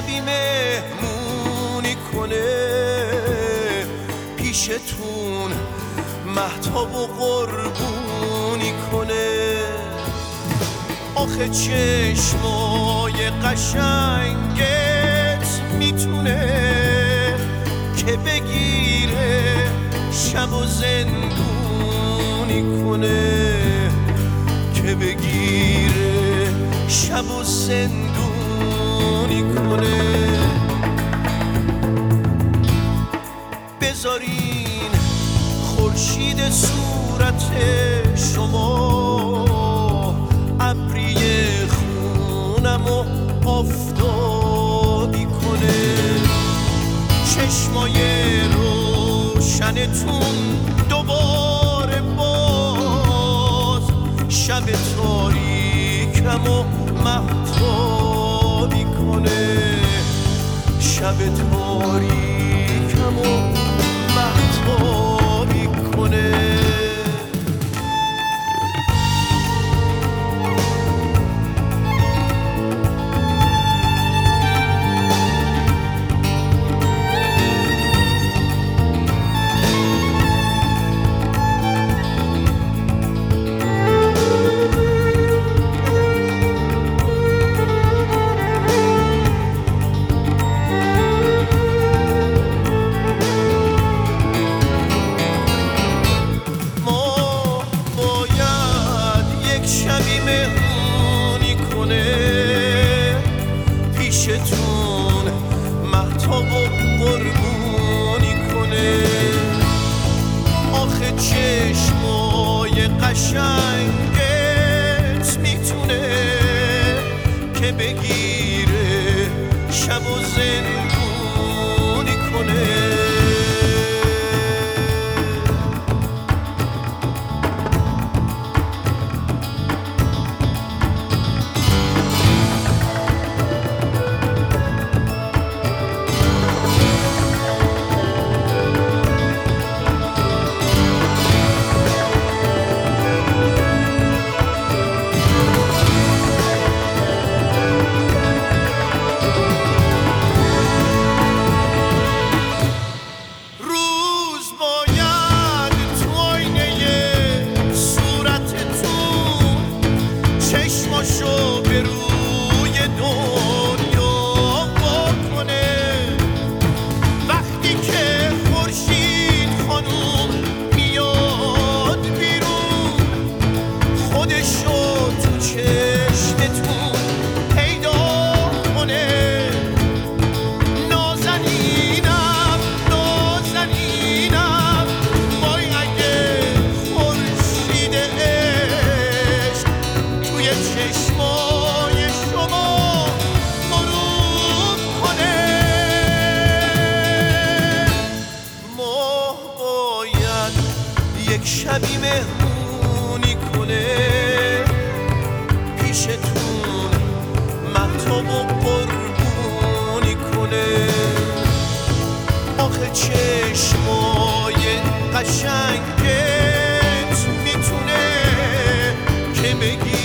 شبی مهمونی کنه پیشتون مهتاب و قربونی کنه. آخه چشمای قشنگت میتونه که بگیره شب و زندونی کنه، که بگیره شب و زندونی کنه. بذارین خورشید صورت شما ابری خونمو آفتابی کنه. چشمای روشنتون دوباره باز شب تاریکمو مهتابی کنه، شب تاریکمو مهتابی کنه. شبی مهمونی کنه پیشتون مهتاب و قربونی کنه. آخه چشمای قشنگت میتونه که بگیره شب و زندونی کنه. چشماشو به روی دنیا کنه وقتی که خورشید خانوم میاد بیرون، خودشو تو چشمتون پیدا کنه. نازنینم نازنینم وای اگه خورشید عشق توی چشمای شما غروب کنه. ما باید یک شبی مهمونی کنه پیشتون مهتاب و قربونی کنه. آخه چشمای قشنگت میتونه که بگی